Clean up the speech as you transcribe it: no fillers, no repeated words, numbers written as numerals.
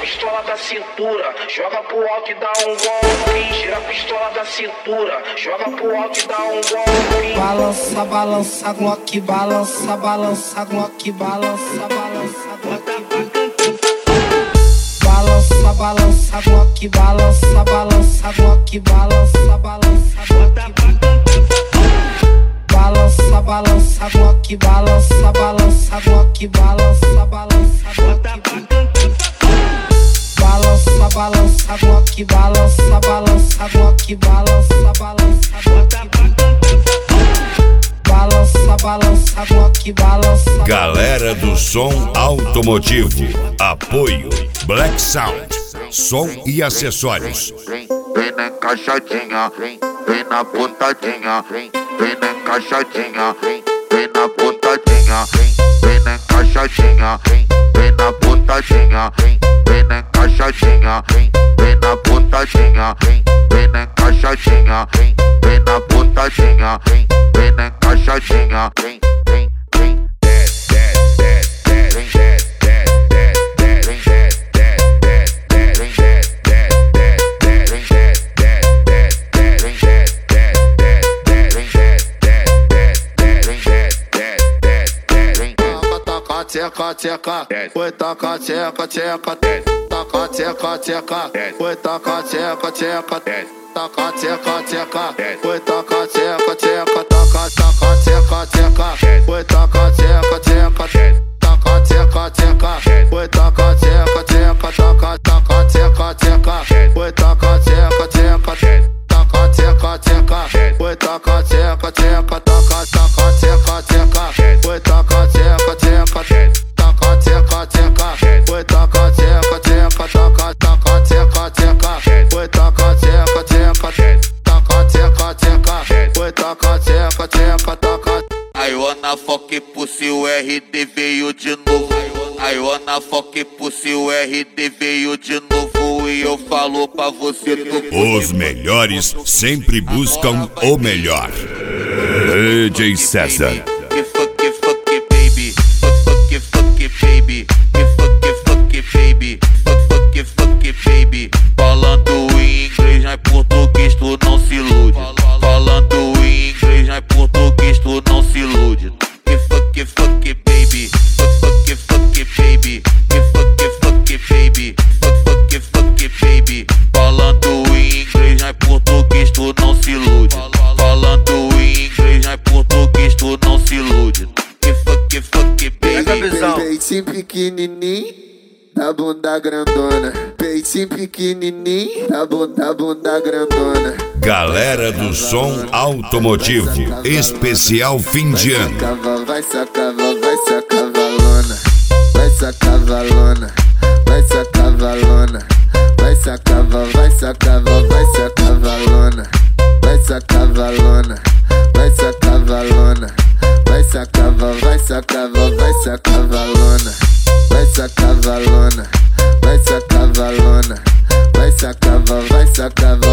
pistola da cintura, joga pro alto e dá um golpe. Tira a pistola da cintura, joga pro alto e dá um golpe. Balança, balança, Glock, balança, balança, Glock, balança, balança, Glock. Balança, balança, Glock, balança, balança, Glock, balança, balança, Glock. Balança, balança, Glock, balança, balança, Glock, balança, balança, Glock. Balança, balança, Glock, balança, balança, Glock, balança, balança, Glock. Balança, balança, Glock, balança. Galera do som automotivo, apoio Black Sound, som e acessórios. Vem na encaixadinha, vem na pontadinha, vem na encaixadinha, vem na pontadinha, vem na encaixadinha, vem na pontadinha, vem na encaixadinha, vem na pontadinha, vem na encaixadinha, vem na pontadinha, vem na encaixadinha, vem, vem, vem, desce, desce, desce, desce, tcheca, tcheca, foi taca, tcheca, tcheca, taca, tcheca, tcheca, foi taca, tcheca, tcheca, taca, tcheca, tcheca, foi taca, tcheca, tcheca, taca, taca, tcheca, tcheca, foi taca, tcheca, tcheca, taca, tcheca, tcheca, foi taca, tcheca, tcheca, taca, taca, tcheca, tcheca, foi taca, tcheca, tcheca, taca, tcheca, tcheca, foi taca, tcheca, tcheca, taca, taca, tcheca, tcheca, foi taca, tcheca, tcheca. Taca, tcheca, tcheca, foi taca, tcheca, tcheca, taca, taca, tcheca, tcheca, foi taca, tcheca, tcheca, taca, tcheca, tcheca, foi taca, tcheca, tcheca, taca. I wanna fuck pussy, o RD veio de novo. I wanna fuck pussy, o RD veio de novo. E eu falo pra você tudo. Os melhores sempre buscam o melhor. DJ César. Baby, falando em inglês, não é português, tu não se ilude. Falando em inglês, não é português, tu não se ilude. Fuck, baby, fuck, baby, fuck, baby, fuck, baby. Falando em inglês, não é português, tu não se ilude. Falando em inglês, não é português, tu não se ilude. Fuck, baby. Peitinho pequenininho, da bunda grandona. Peitinho pequenininho, da bunda grandona. Galera do som automotivo, especial fim de ano. Vai sacavalona, vai sacavalona, vai sacavalona, vai sacavalona, vai sacavalona, vai sacavalona, vai sacavalona, vai sacavalona, vai sacavalona, vai sacavalona, vai sacavalona, vai sacavalona, vai sacavalona, vai sacavalona, vai sacavalona, vai sacavalona.